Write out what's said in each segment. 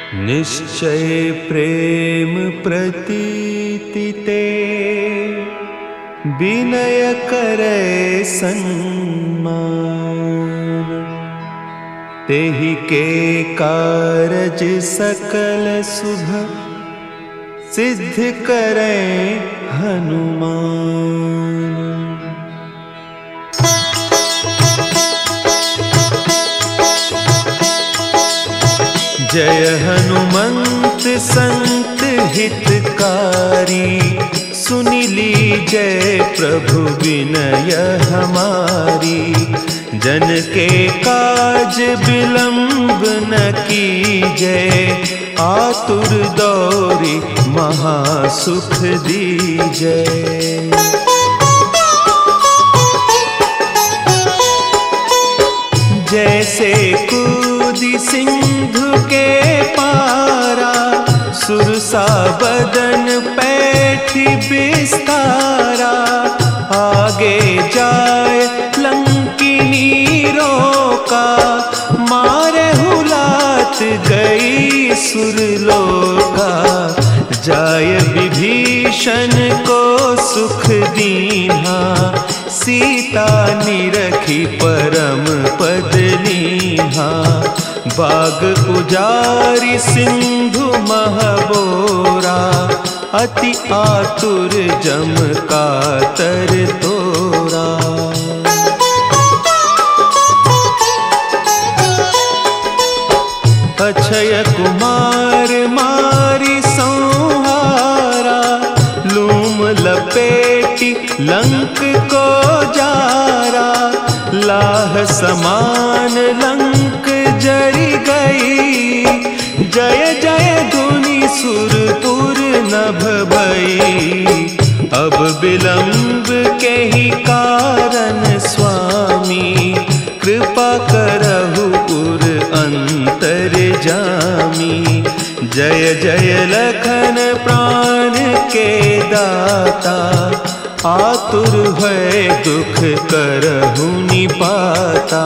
निश्चय प्रेम प्रतीति ते विनय करे सन्मान। तेहि के कारज सकल शुभ सिद्ध करे हनुमान। जय हनुमंत संत हितकारी, सुनि लीजय प्रभु विनय हमारी। जन के काज विलंब न कीजय, आतुर दौरी महासुख दीजय। जैसे कूदी सिंधु के पारा, सुरसा बदन पैठी बिस्तारा। आगे जाए लंकिनी रोका, मारे हुलात गई सुरलोका। जाय विभीषण को सुख दीन्हा, सीता निरखी परम पद लीन्हा। बाग उजारी सिंधु महबोरा, अति आतुर जम कातर तोरा। अक्षय कुमार मारी संहारा, लूम लपेटी लंक को जारा। लाह समान लंक जरी गई, जय जय धुनि सुरपुर नभ भई। अब विलंब के ही कारण स्वामी, कृपा करहु उर अंतर जामी। जय जय लखन प्राण के दाता, आतुर है दुख करहु निपाता।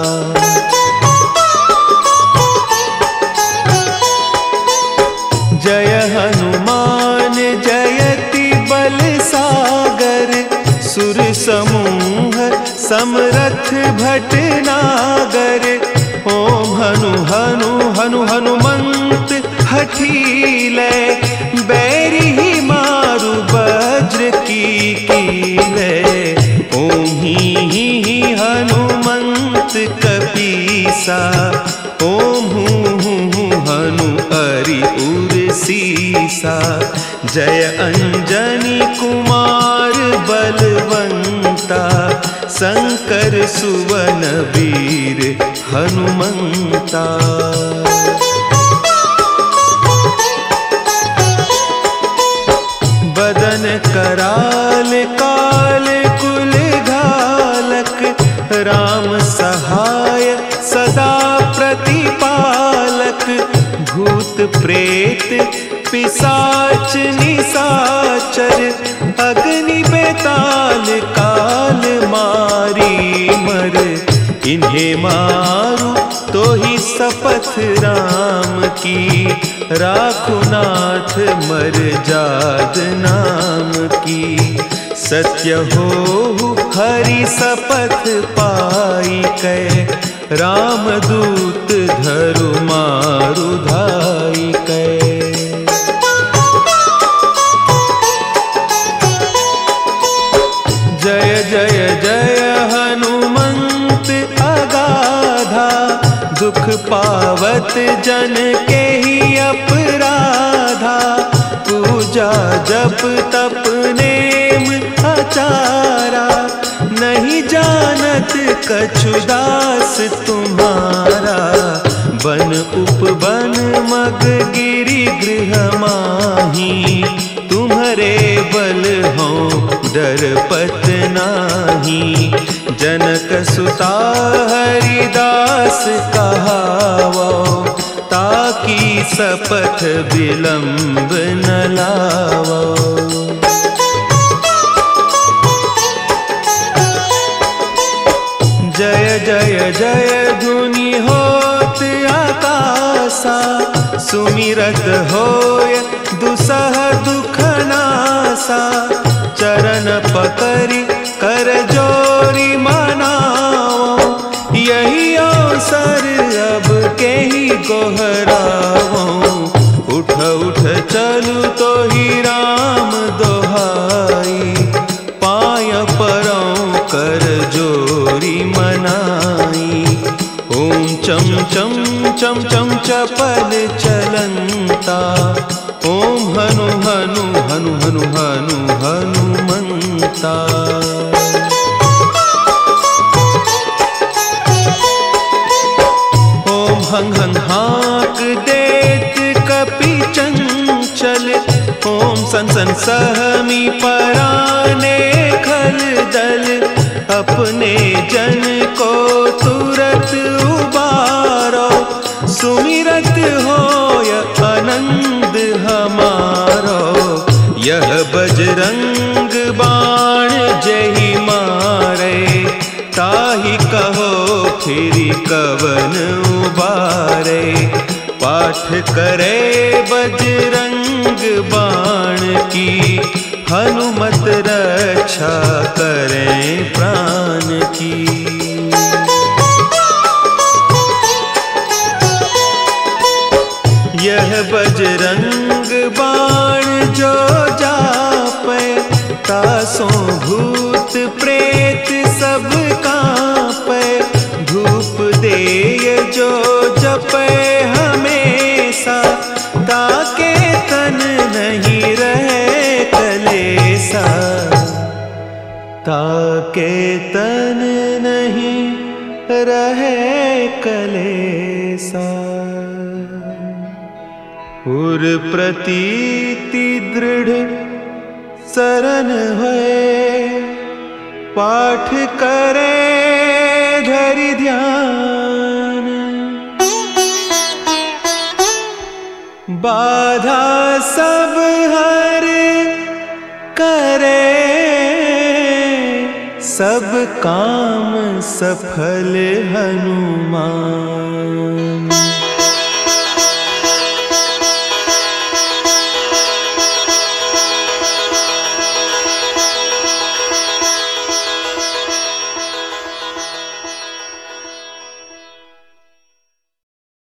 जय हनुमान जयति बल सागर, सुर समूह समरथ भटनागर। ओम हनु हनु हनु हनुमंत हठीले, बैरी ही मारु वज्र की कीले। ओम ही हनुमंत कपीसा, ओम हूँ हनु अरि उर सीसा। जय अंजनी कुमार बलवंता, शंकर सुवन वीर हनुमंता। बदन कराल काल कुल घालक, राम सहाय सदा प्रतिपालक। भूत प्रेत पिशाच निशाचर, अग्नि बेताल काल मारी मर। इन्हें मारू तो ही शपथ राम की, राखुनाथ मर जाद नाम की। सत्य हो हरि शपथ पाई कै, रामदूत धरु मारु धाई कै। जय जय जय हनुमंत अगाधा, दुख पावत जन के ही अपराधा। पूजा जप तप नेम आचारा, नहीं जानत कछु दास तुम्हारा। बन उपवन मग गिरि गृह माही, तुम्हारे बल हो डरपत नाही। जनक सुता हरिदास कहावो, ताकि शपथ विलंब न लावो। जय जय जय धुनि होत आकाशा, सुमिरत होय दुसह दुख नासा, चरण पकड़ी कर जोरी मनाओ, यही अवसर अब के ही गोहराओ। उठ उठ चलू तो ही राम दोहाई, पाय परौं कर जोरी मनाई। ओम चम चम चम चम चपल चलंता, ओम हनु हनु हनु हनु हनु हनुमंता। ओम हंग हंग हाँक देत कपि चंचल, ओम सन सन सहमी पराने खल दल। अपने जन को तुरत उबारो, सुमिरत होय आनंद हमारो। यह बजरंग बाण जहि मारे, ताहि कहो फिरि कवन उबारे। पाठ करे बजरंग बाण की, हनुमत रक्षा करें प्राण की। यह बजरंग बाण जो जापै, तासों भूत प्रेत सब कांपै। धूप देय जो जपै हमेशा, ताके तन नहीं रहे कलेसा। ताके तन नहीं रहे कलेसा। उर प्रतीति दृढ़ शरण है, पाठ करे धरि ध्यान। बाधा सब हर करे, सब काम सफल हनुमान।